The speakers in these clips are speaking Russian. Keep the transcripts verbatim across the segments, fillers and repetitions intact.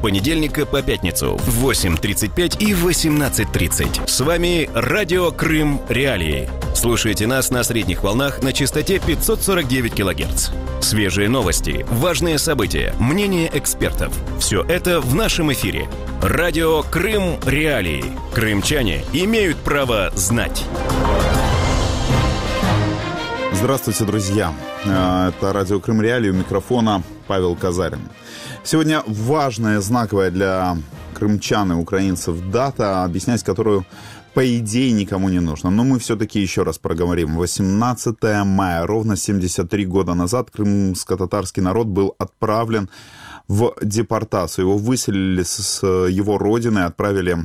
понедельника по пятницу в восемь тридцать пять и восемнадцать тридцать. С вами Радио Крым Реалии. Слушайте нас на средних волнах на частоте пятьсот сорок девять килогерц. Свежие новости, важные события, мнения экспертов. Все это в нашем эфире. Радио Крым Реалии. Крымчане имеют право знать. Здравствуйте, друзья. Это Радио Крым Реалии, у микрофона Павел Казарин. Сегодня важная, знаковая для крымчан и украинцев дата, объяснять которую, по идее, никому не нужно. Но мы все-таки еще раз проговорим. восемнадцатое мая, ровно семьдесят три года назад, крымско-татарский народ был отправлен в депортацию. Его выселили с его родины, отправили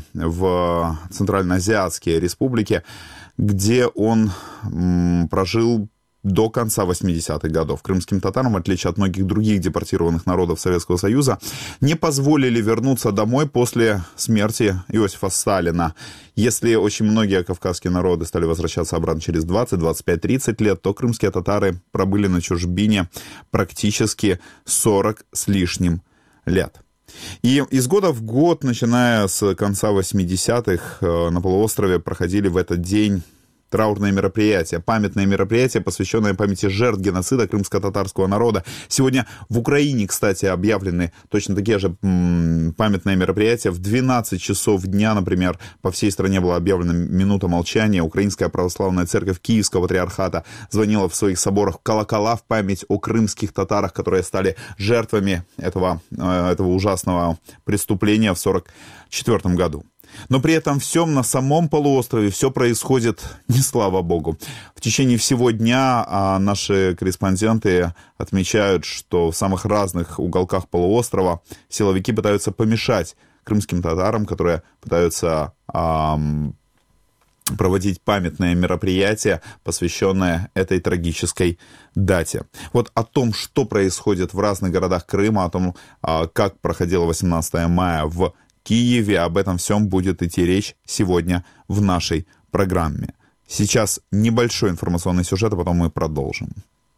в центральноазиатские республики, где он м, прожил до конца восьмидесятых годов. Крымским татарам, в отличие от многих других депортированных народов Советского Союза, не позволили вернуться домой после смерти Иосифа Сталина. Если очень многие кавказские народы стали возвращаться обратно через двадцать, двадцать пять, тридцать лет, то крымские татары пробыли на чужбине практически сорок с лишним лет. И из года в год, начиная с конца восьмидесятых, на полуострове проходили в этот день траурные мероприятия, памятные мероприятия, посвященные памяти жертв геноцида крымско-татарского народа. Сегодня в Украине, кстати, объявлены точно такие же м, памятные мероприятия. В двенадцать часов дня, например, по всей стране была объявлена минута молчания. Украинская православная церковь Киевского патриархата звонила в своих соборах в колокола в память о крымских татарах, которые стали жертвами этого, этого ужасного преступления в сорок четвёртом году. Но при этом всем на самом полуострове все происходит не слава богу. В течение всего дня а, наши корреспонденты отмечают, что в самых разных уголках полуострова силовики пытаются помешать крымским татарам, которые пытаются а, проводить памятные мероприятия, посвященные этой трагической дате. Вот о том, что происходит в разных городах Крыма, о том, а, как проходило восемнадцатое мая в Киеве, об этом всем будет идти речь сегодня в нашей программе. Сейчас небольшой информационный сюжет, а потом мы продолжим.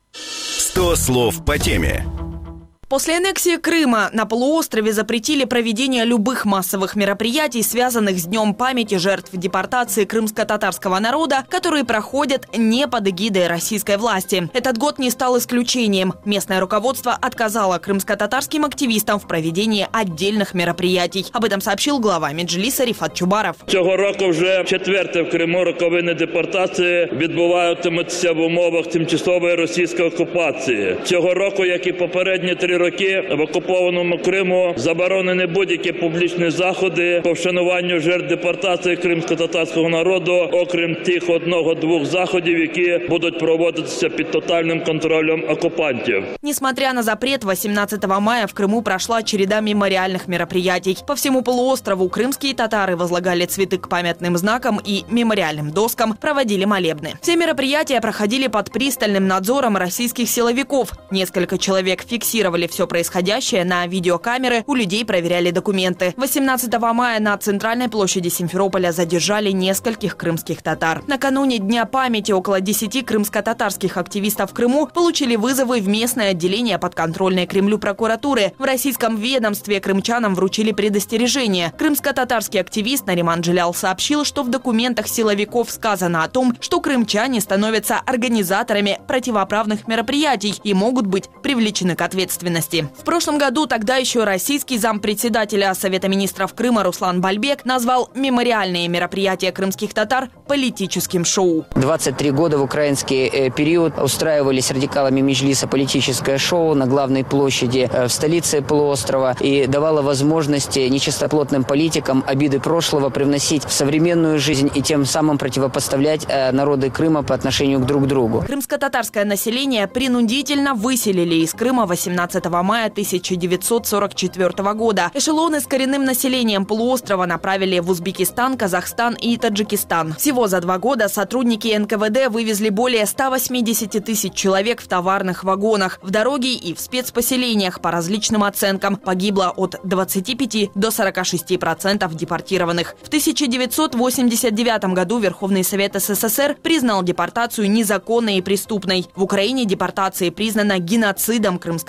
сто слов по теме. После аннексии Крыма на полуострове запретили проведение любых массовых мероприятий, связанных с Днем памяти жертв депортации крымско-татарского народа, которые проходят не под эгидой российской власти. Этот год не стал исключением. Местное руководство отказало крымско-татарским активистам в проведении отдельных мероприятий. Об этом сообщил глава Меджліса Ріфат Чубаров. Цього року вже четверте в Криму роковини депортації відбуватимуться в умовах тимчасової російської окупації. Цього року, як і попередні три роки, в окупованому Криму заборонені будь-які публічні заходи по вшануванню жертв депортації кримсько-татарського народу, окрім тих одного-двох заходів, які будуть проводитися під тотальним контролем оккупантов. Несмотря на запрет, восемнадцатого мая в Крыму прошла череда мемориальных мероприятий. По всему полуострову крымские татары возлагали цветы к памятным знакам и мемориальным доскам, проводили молебны. Все мероприятия проходили под пристальным надзором российских силовиков. Несколько человек фиксировали все происходящее на видеокамеры, у людей проверяли документы. восемнадцатого мая на центральной площади Симферополя задержали нескольких крымских татар. Накануне Дня памяти около десяти крымско-татарских активистов в Крыму получили вызовы в местное отделение подконтрольной Кремлю прокуратуры. В российском ведомстве крымчанам вручили предостережение. Крымско-татарский активист Нариман Джилял сообщил, что в документах силовиков сказано о том, что крымчане становятся организаторами противоправных мероприятий и могут быть привлечены к ответственности. В прошлом году тогда еще российский зампредседателя Совета министров Крыма Руслан Бальбек назвал мемориальные мероприятия крымских татар политическим шоу. двадцать три года в украинский э, период устраивались радикалами Меджлиса политическое шоу на главной площади э, в столице полуострова и давало возможности нечистоплотным политикам обиды прошлого привносить в современную жизнь и тем самым противопоставлять э, народы Крыма по отношению друг к другу. Крымско-татарское население принудительно выселили из Крыма восемнадцатого мая тысяча девятьсот сорок четвёртого года. Эшелоны с коренным населением полуострова направили в Узбекистан, Казахстан и Таджикистан. Всего за два года сотрудники эн ка вэ дэ вывезли более ста восьмидесяти тысяч человек в товарных вагонах, в дороге и в спецпоселениях. По различным оценкам погибло от двадцати пяти до сорока шести процентов депортированных. В тысяча девятьсот восемьдесят девятом году Верховный Совет эс эс эс эр признал депортацию незаконной и преступной. В Украине депортация признана геноцидом крымско-татарского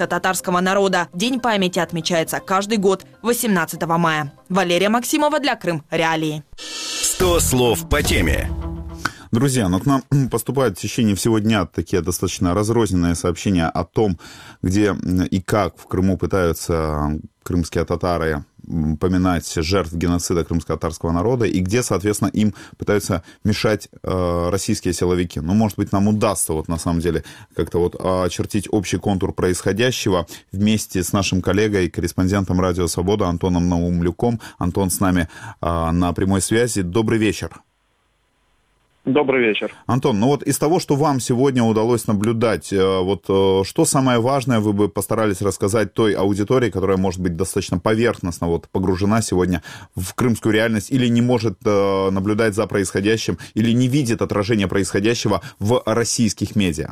крымского народа. День памяти отмечается каждый год восемнадцатого мая. Валерия Максимова для Крым Реалии. сто слов по теме. Друзья, ну к нам поступают в течение всего дня такие достаточно разрозненные сообщения о том, где и как в Крыму пытаются крымские татары поминать жертв геноцида крымско-татарского народа, и где, соответственно, им пытаются мешать э, российские силовики. Ну, может быть, нам удастся, вот на самом деле, как-то вот очертить общий контур происходящего вместе с нашим коллегой, корреспондентом Радио Свобода Антоном Наумлюком. Антон с нами э, на прямой связи. Добрый вечер. Добрый вечер. Антон, ну вот из того, что вам сегодня удалось наблюдать, вот что самое важное вы бы постарались рассказать той аудитории, которая может быть достаточно поверхностно вот погружена сегодня в крымскую реальность или не может наблюдать за происходящим, или не видит отражения происходящего в российских медиа?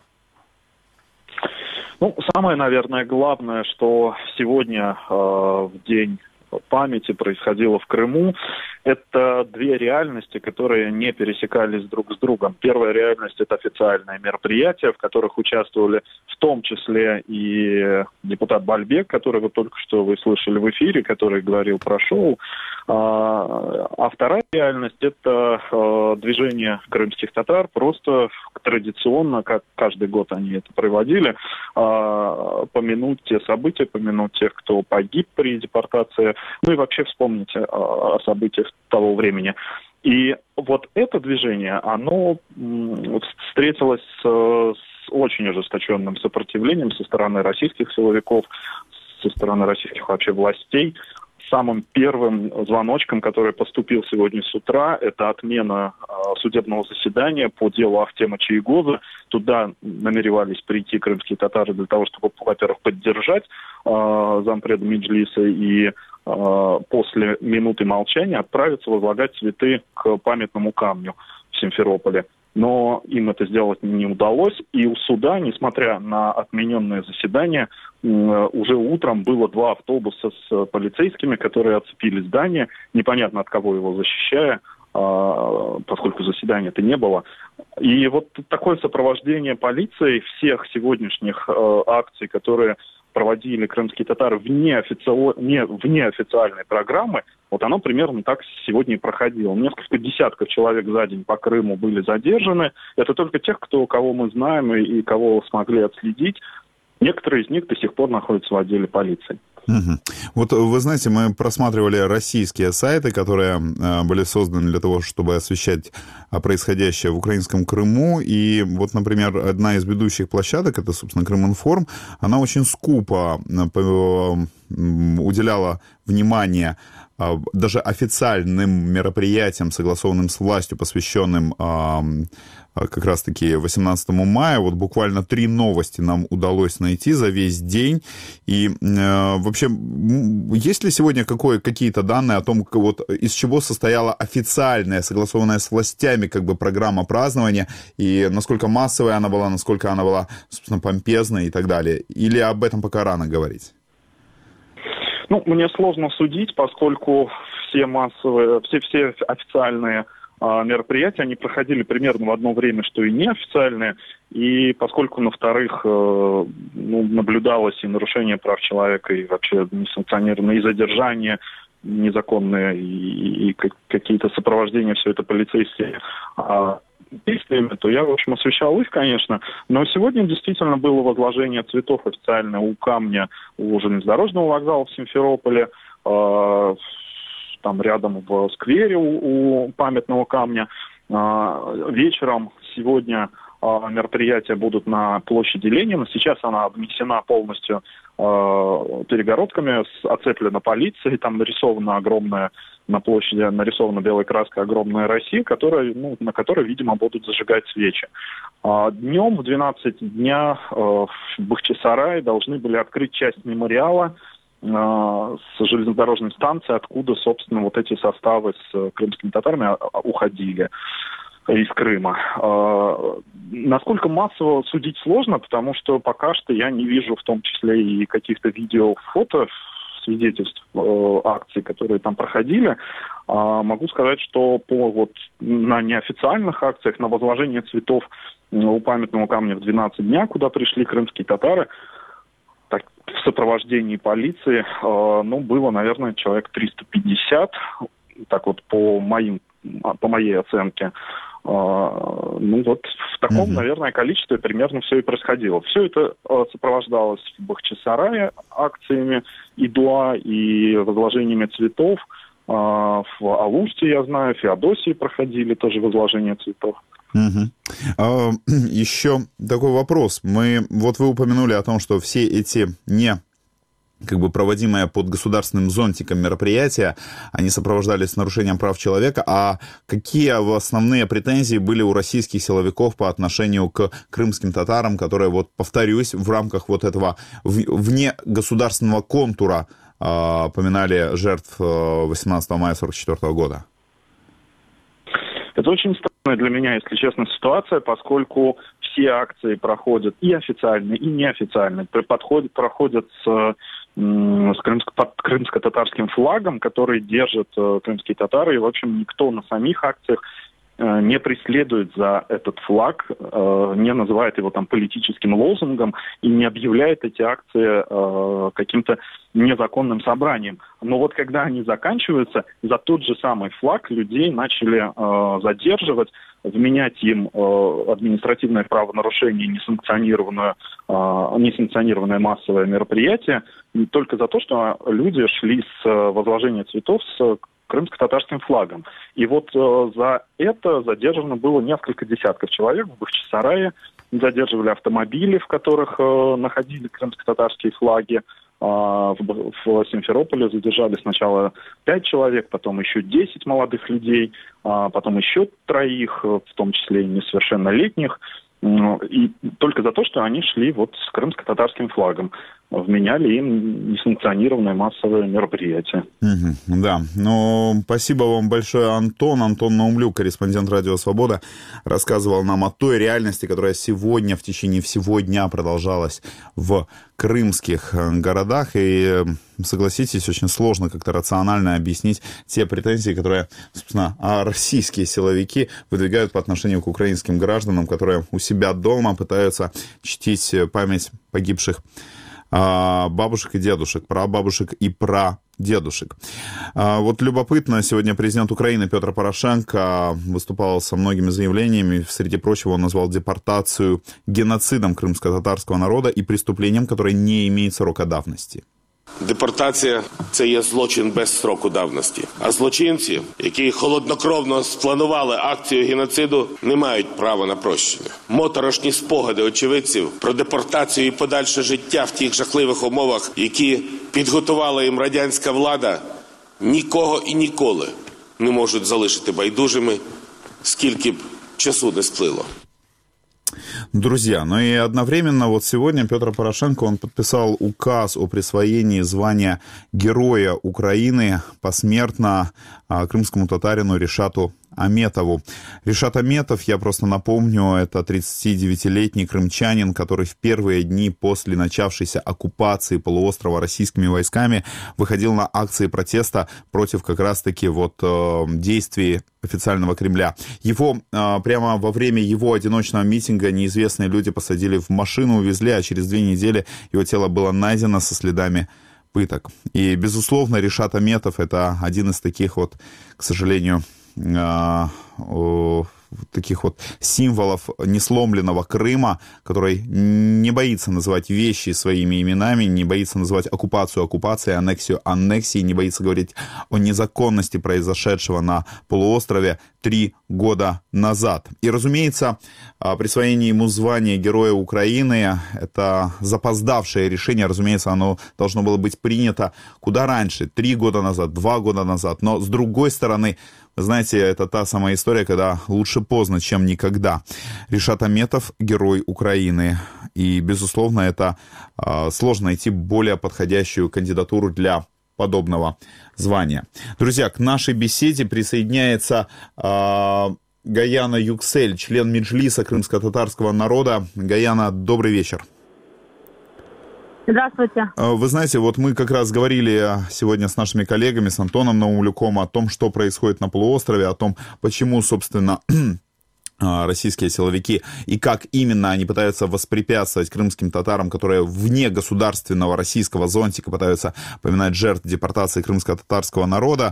Ну, самое, наверное, главное, что сегодня э, в день памяти происходило в Крыму, это две реальности, которые не пересекались друг с другом. Первая реальность – это официальные мероприятия, в которых участвовали в том числе и депутат Бальбек, который вы только что вы слышали в эфире, который говорил про шоу. А вторая реальность – это движение крымских татар. Просто традиционно, как каждый год они это проводили, помянуть те события, помянуть тех, кто погиб при депортации, ну и вообще вспомнить о событиях того времени. И вот это движение, оно встретилось с, с очень ожесточенным сопротивлением со стороны российских силовиков, со стороны российских вообще властей. Самым первым звоночком, который поступил сегодня с утра, это отмена э, судебного заседания по делу Ахтема Чаегоза. Туда намеревались прийти крымские татары для того, чтобы, во-первых, поддержать э, зампреда Меджлиса и э, после минуты молчания отправиться возлагать цветы к памятному камню в Симферополе. Но им это сделать не удалось, и у суда, несмотря на отмененное заседание, уже утром было два автобуса с полицейскими, которые оцепили здание, непонятно от кого его защищая, поскольку заседания-то не было. И вот такое сопровождение полицией всех сегодняшних акций, которые проводили крымские татары вне, официо... не, вне официальной программы, вот оно примерно так сегодня и проходило. Несколько десятков человек за день по Крыму были задержаны. Это только тех, кто, кого мы знаем и, и кого смогли отследить. Некоторые из них до сих пор находятся в отделе полиции. Угу. Вот вы знаете, мы просматривали российские сайты, которые э, были созданы для того, чтобы освещать происходящее в украинском Крыму. И вот, например, одна из ведущих площадок, это, собственно, Крыминформ, она очень скупо э, уделяла внимание э, даже официальным мероприятиям, согласованным с властью, посвященным э, как раз-таки восемнадцатому мая. Вот буквально три новости нам удалось найти за весь день. И э, вообще, есть ли сегодня какое, какие-то данные о том, вот, из чего состояла официальная, согласованная с властями как бы программа празднования, и насколько массовая она была, насколько она была, собственно, помпезной и так далее? Или об этом пока рано говорить? Ну, мне сложно судить, поскольку все массовые, все, все официальные мероприятия, они проходили примерно в одно время, что и неофициальные, и поскольку на вторых ну, наблюдалось и нарушение прав человека, и вообще несанкционированные и задержания незаконные, и, и какие-то сопровождения, все это полицейские действиями, то я, в общем, освещал их, конечно, но сегодня действительно было возложение цветов официально у камня у железнодорожного вокзала в Симферополе, там рядом в сквере у, у памятного камня. А, вечером сегодня а, мероприятия будут на площади Ленина. Сейчас она обнесена полностью а, перегородками, оцеплена полицией. Там нарисована огромная, на площади нарисована белой краской огромная Россия, которая, ну, на которой, видимо, будут зажигать свечи. А, днем в двенадцать дня а, в Бахчисарае должны были открыть часть мемориала с железнодорожной станции, откуда, собственно, вот эти составы с крымскими татарами уходили из Крыма. Насколько массово судить сложно, потому что пока что я не вижу в том числе и каких-то видео, фото, свидетельств акций, которые там проходили. Могу сказать, что по вот на неофициальных акциях, на возложение цветов у памятного камня в двенадцать дня, куда пришли крымские татары, так, в сопровождении полиции, ну, было, наверное, человек триста пятьдесят, так вот по моим, по моей оценке. Ну вот в таком, mm-hmm. наверное, количестве примерно все и происходило. Все это сопровождалось в Бахчисарае акциями и дуа, и возложениями цветов. В Алуште, я знаю, в Феодосии проходили тоже возложение цветов. Угу. А, еще такой вопрос. Мы, вот вы упомянули о том, что все эти не как бы проводимые под государственным зонтиком мероприятия, они сопровождались нарушением прав человека. А какие основные претензии были у российских силовиков по отношению к крымским татарам, которые, вот повторюсь, в рамках вот этого вне государственного контура а, поминали жертв восемнадцатого мая сорок четвёртого года? Это очень странная для меня, если честно, ситуация, поскольку все акции проходят и официально, и неофициально. Подходят, проходят с, с крымско, под крымско-татарским флагом, который держат крымские татары. И, в общем, никто на самих акциях не преследует за этот флаг, не называет его там политическим лозунгом и не объявляет эти акции каким-то незаконным собранием. Но вот когда они заканчиваются, за тот же самый флаг людей начали задерживать, вменять им административное правонарушение, несанкционированное, несанкционированное массовое мероприятие, только за то, что люди шли с возложения цветов с крымско-татарским флагом. И вот э, за это задержано было несколько десятков человек в Бахчисарае. Задерживали автомобили, в которых э, находили крымско-татарские флаги. Э, в, в Симферополе задержали сначала пять человек, потом еще десять молодых людей, э, потом еще троих, в том числе и несовершеннолетних. И только за то, что они шли вот с крымско-татарским флагом. Вменяли им несанкционированное массовое мероприятие. Угу, да, ну, спасибо вам большое, Антон. Антон Наумлюк, корреспондент «Радио Свобода», рассказывал нам о той реальности, которая сегодня, в течение всего дня продолжалась в крымских городах. И, согласитесь, очень сложно как-то рационально объяснить те претензии, которые, собственно, российские силовики выдвигают по отношению к украинским гражданам, которые у себя дома пытаются чтить память погибших бабушек и дедушек, прабабушек и прадедушек. Вот любопытно, сегодня президент Украины Петр Порошенко выступал со многими заявлениями. Среди прочего, он назвал депортацию геноцидом крымско-татарского народа и преступлением, которое не имеет срока давности. Депортація – це є злочин без строку давності. А злочинці, які холоднокровно спланували акцію геноциду, не мають права на прощення. Моторошні спогади очевидців про депортацію і подальше життя в тих жахливих умовах, які підготувала їм радянська влада, нікого і ніколи не можуть залишити байдужими, скільки б часу не сплило. Друзья, ну и одновременно вот сегодня Петр Порошенко, он подписал указ о присвоении звания Героя Украины посмертно крымскому татарину Ришату Аметову. Ришат Аметов, я просто напомню, это тридцатидевятилетний крымчанин, который в первые дни после начавшейся оккупации полуострова российскими войсками выходил на акции протеста против как раз-таки вот э, действий официального Кремля. Его э, прямо во время его одиночного митинга неизвестные люди посадили в машину, увезли, а через две недели его тело было найдено со следами пыток. И, безусловно, Ришат Аметов — это один из таких вот, к сожалению, таких вот символов несломленного Крыма, который не боится называть вещи своими именами, не боится называть оккупацию оккупацией, аннексию аннексией, не боится говорить о незаконности произошедшего на полуострове три года назад. И, разумеется, присвоение ему звания Героя Украины — это запоздавшее решение. Разумеется, оно должно было быть принято куда раньше, три года назад, два года назад. Но, с другой стороны, знаете, это та самая история, когда лучше поздно, чем никогда. Ришат Аметов — Герой Украины. И, безусловно, это э, сложно найти более подходящую кандидатуру для подобного звания. Друзья, к нашей беседе присоединяется э, Гаяна Юксель, член Меджлиса крымско-татарского народа. Гаяна, добрый вечер. Здравствуйте. Вы знаете, вот мы как раз говорили сегодня с нашими коллегами, с Антоном Наумлюком, о том, что происходит на полуострове, о том, почему, собственно, российские силовики, и как именно они пытаются воспрепятствовать крымским татарам, которые вне государственного российского зонтика пытаются поминать жертв депортации крымско-татарского народа.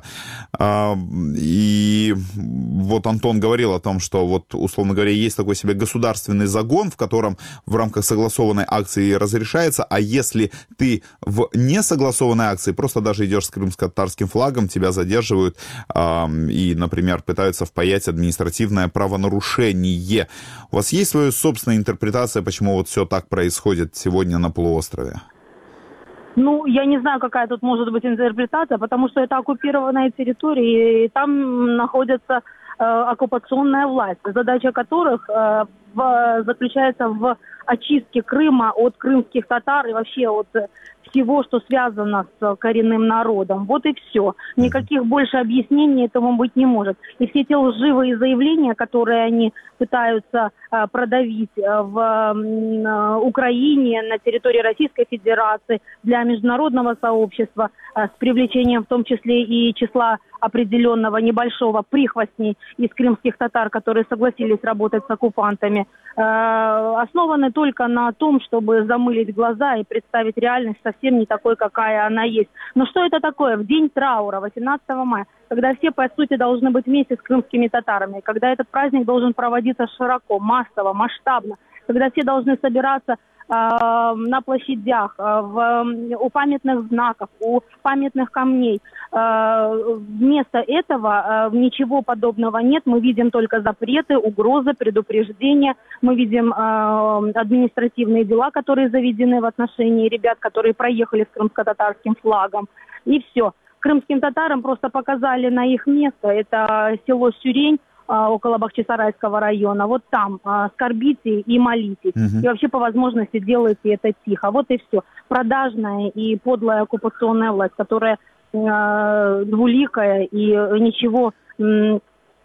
И вот Антон говорил о том, что вот, условно говоря, есть такой себе государственный загон, в котором в рамках согласованной акции разрешается, а если ты в несогласованной акции просто даже идешь с крымско-татарским флагом, тебя задерживают и, например, пытаются впаять административное правонарушение. У вас есть своя собственная интерпретация, почему вот все так происходит сегодня на полуострове? Ну, я не знаю, какая тут может быть интерпретация, потому что это оккупированная территория, и там находится э, оккупационная власть, задача которых э, в, заключается в очистке Крыма от крымских татар и вообще от всего, что связано с коренным народом. Вот и все. Никаких больше объяснений этому быть не может. И все те лживые заявления, которые они пытаются э, продавить э, в э, Украине, на территории Российской Федерации, для международного сообщества, э, с привлечением в том числе и числа определенного небольшого прихвостней из крымских татар, которые согласились работать с оккупантами, э, основаны только на том, чтобы замылить глаза и представить реальность совсем не такой, какая она есть. Но что это такое? В день траура, восемнадцатого мая, когда все, по сути, должны быть вместе с крымскими татарами, когда этот праздник должен проводиться широко, массово, масштабно, когда все должны собираться э, на площадях, э, в, у памятных знаков, у памятных камней. Э, вместо этого э, ничего подобного нет. Мы видим только запреты, угрозы, предупреждения. Мы видим э, административные дела, которые заведены в отношении ребят, которые проехали с крымско-татарским флагом. И все. Крымским татарам просто показали на их место. Это село Сюрень, около Бахчисарайского района. Вот там а, скорбите и молитесь. Угу. И вообще по возможности делайте это тихо. Вот и все. Продажная и подлая оккупационная власть, которая э, двуликая и ничего э,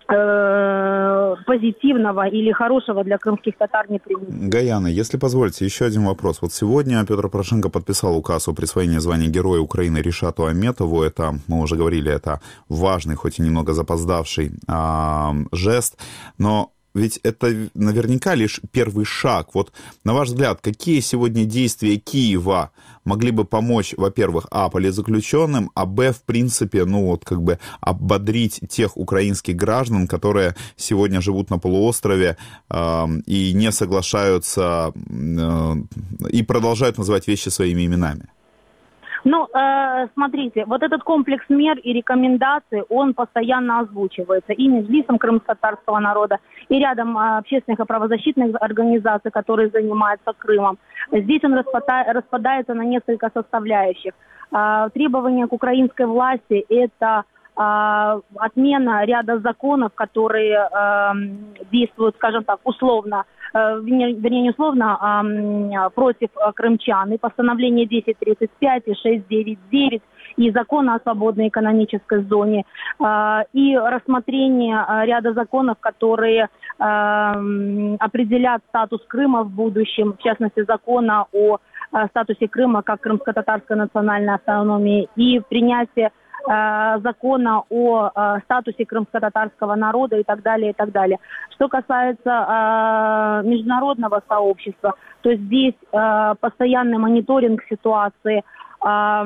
позитивного или хорошего для крымских татар не принесет. Гаяна, если позволите, еще один вопрос. Вот сегодня Петр Порошенко подписал указ о присвоении звания Героя Украины Ришату Аметову. Это, мы уже говорили, это важный, хоть и немного запоздавший а, жест, но ведь это наверняка лишь первый шаг. Вот, на ваш взгляд, какие сегодня действия Киева могли бы помочь, во-первых, а, политзаключенным, а, б, в принципе, ну вот как бы ободрить тех украинских граждан, которые сегодня живут на полуострове э, и не соглашаются э, и продолжают называть вещи своими именами? Ну, э, смотрите, вот этот комплекс мер и рекомендаций, он постоянно озвучивается и Меджлисом крымско-татарского народа, и рядом э, общественных и правозащитных организаций, которые занимаются Крымом. Здесь он распада- распадается на несколько составляющих. Э, требования к украинской власти – это э, отмена ряда законов, которые э, действуют, скажем так, условно, вернее, не условно, а против крымчан. И постановление десять тридцать пять, и шесть девять девять, и закон о свободной экономической зоне, и рассмотрение ряда законов, которые определят статус Крыма в будущем, в частности, закона о статусе Крыма как крымско-татарской национальной автономии, и принятие закона о э, статусе крымско-татарского народа и так далее, и так далее. Что касается э, международного сообщества, то здесь э, постоянный мониторинг ситуации, э,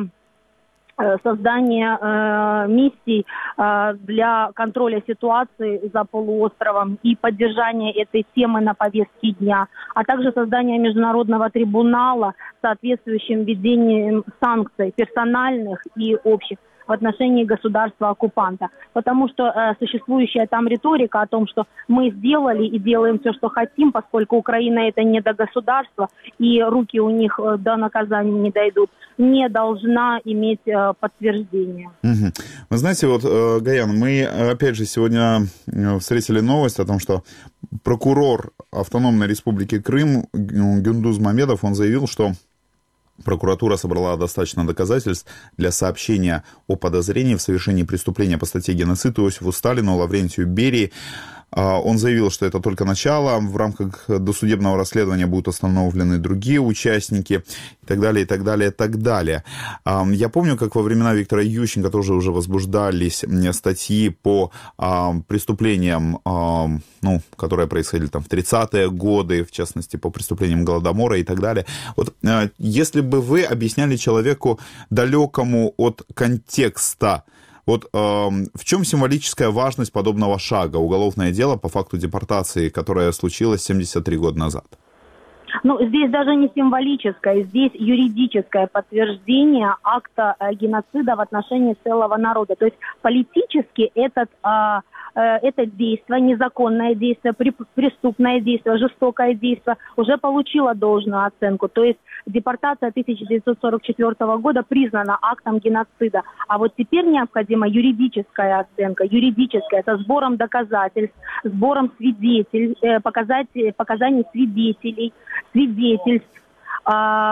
создание э, миссий э, для контроля ситуации за полуостровом и поддержание этой темы на повестке дня, а также создание международного трибунала с соответствующим введением санкций персональных и общих в отношении государства-оккупанта. Потому что э, существующая там риторика о том, что мы сделали и делаем все, что хотим, поскольку Украина это не до государства, и руки у них э, до наказания не дойдут, не должна иметь э, подтверждения. Угу. Вы знаете, вот, э, Гаян, мы опять же сегодня встретили новость о том, что прокурор Автономной Республики Крым Гюндуз Мамедов, он заявил, что прокуратура собрала достаточно доказательств для сообщения о подозрении в совершении преступления по статье «Геноцид» Иосифу Сталину, Лаврентию Берии. Он заявил, что это только начало, в рамках досудебного расследования будут установлены другие участники и так далее, и так далее, и так далее. Я помню, как во времена Виктора Ющенко тоже уже возбуждались статьи по преступлениям, ну, которые происходили там в тридцатые годы, в частности, по преступлениям Голодомора и так далее. Вот если бы вы объясняли человеку, далекому от контекста, вот э, в чем символическая важность подобного шага, уголовное дело по факту депортации, которое случилось семьдесят три года назад? Ну, здесь даже не символическое, здесь юридическое подтверждение акта э, геноцида в отношении целого народа. То есть политически этот, э, э, это действие, незаконное действие, преступное действие, жестокое действие уже получило должную оценку. То есть депортация тысяча девятьсот сорок четвёртого года признана актом геноцида. А вот теперь необходима юридическая оценка. Юридическая, это сбором доказательств, сбором свидетелей, э, показать, показаний свидетелей, свидетельств, э,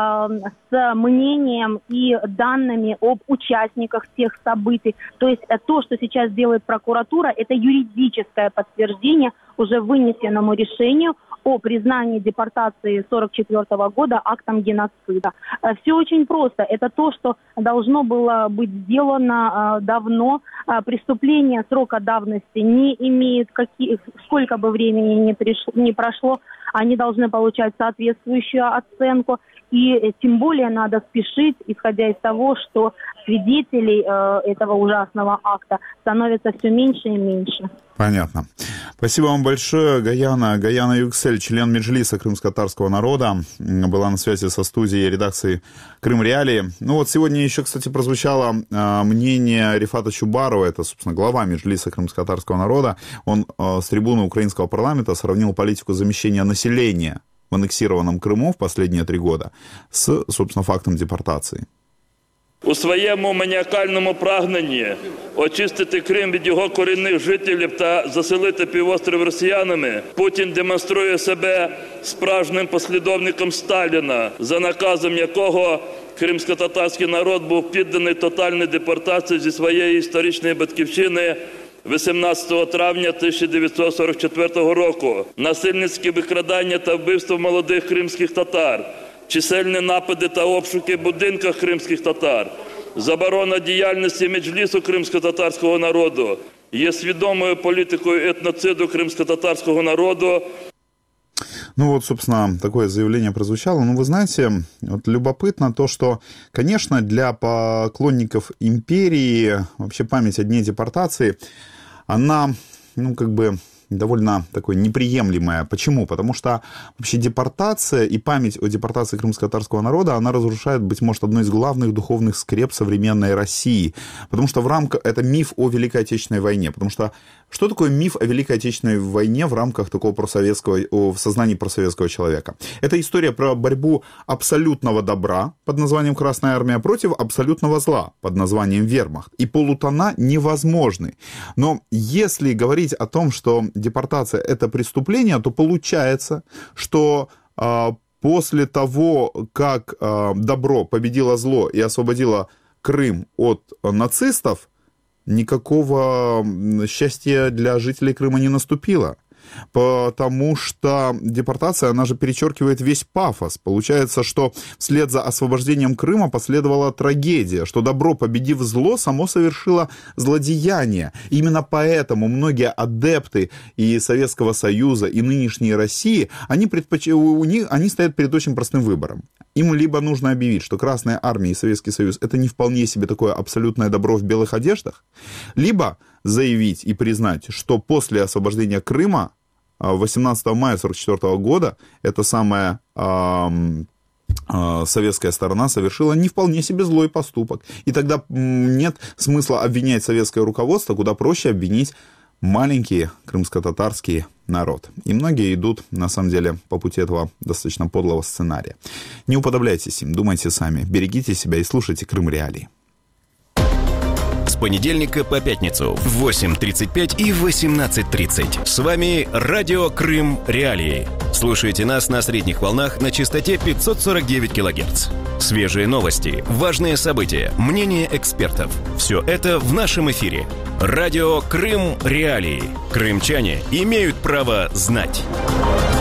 с мнением и данными об участниках тех событий. То есть э, то, что сейчас делает прокуратура, это юридическое подтверждение уже вынесенному решению о признании депортации сорок четвёртого года актом геноцида. Все очень просто. Это то, что должно было быть сделано давно. Преступление срока давности не имеет, каких, сколько бы времени ни, пришло, ни прошло, они должны получать соответствующую оценку. И тем более надо спешить, исходя из того, что свидетелей э, этого ужасного акта становится все меньше и меньше. Понятно. Спасибо вам большое, Гаяна. Гаяна Юксель, член Меджлиса крымско-татарского народа, была на связи со студией редакции «Крым Реалии». Ну вот сегодня еще, кстати, прозвучало э, мнение Рифата Чубарова, это, собственно, глава Меджлиса крымско-татарского народа. Он э, с трибуны украинского парламента сравнил политику замещения населения в аннексированном Криму в последние три года з, собственно, фактом депортації. У своєму маніакальному прагненні очистити Крим від його корінних жителів та заселити півострів росіянами, Путін демонструє себе справжнім послідовником Сталіна, за наказом якого кримсько-татарський народ був підданий тотальній депортації зі своєї історичної батьківщини вісімнадцятого травня тисяча дев'ятсот сорок четвертого року. Насильницькі викрадання та вбивство молодих кримських татар, чисельні напади та обшуки в будинках кримських татар, заборона діяльності Меджлісу кримсько-татарського народу є свідомою політикою етноциду кримсько-татарського народу. Ну вот, собственно, такое заявление прозвучало. Ну, вы знаете, вот любопытно то, что, конечно, для поклонников империи вообще память о дне депортации, она, ну, как бы довольно такой неприемлемая. Почему? Потому что вообще депортация и память о депортации крымско-татарского народа, она разрушает, быть может, одну из главных духовных скреп современной России. Потому что в рамках... Это миф о Великой Отечественной войне. Потому что что такое миф о Великой Отечественной войне в рамках такого просоветского... в сознании просоветского человека? Это история про борьбу абсолютного добра под названием Красная Армия против абсолютного зла под названием Вермахт. И полутона невозможны. Но если говорить о том, что депортация – это преступление, то получается, что э, после того, как э, добро победило зло и освободило Крым от нацистов, никакого счастья для жителей Крыма не наступило. Потому что депортация, она же перечеркивает весь пафос. Получается, что вслед за освобождением Крыма последовала трагедия, что добро, победив зло, само совершило злодеяние. Именно поэтому многие адепты и Советского Союза, и нынешней России, они, предпоч... у них... они стоят перед очень простым выбором. Им либо нужно объявить, что Красная Армия и Советский Союз – это не вполне себе такое абсолютное добро в белых одеждах, либо заявить и признать, что после освобождения Крыма восемнадцатого мая сорок четвёртого года эта самая э, э, советская сторона совершила не вполне себе злой поступок. И тогда нет смысла обвинять советское руководство, куда проще обвинить маленький крымско-татарский народ. И многие идут, на самом деле, по пути этого достаточно подлого сценария. Не уподобляйтесь им, думайте сами, берегите себя и слушайте Крым Реалии. С понедельника по пятницу в восемь тридцать пять и восемнадцать тридцать. С вами Радио Крым Реалии. Слушайте Слушайте нас на средних волнах на частоте пятьсот сорок девять килогерц. Свежие новости, важные события, мнения экспертов. Все это в нашем эфире. Радио Крым Реалии. Крымчане имеют право знать.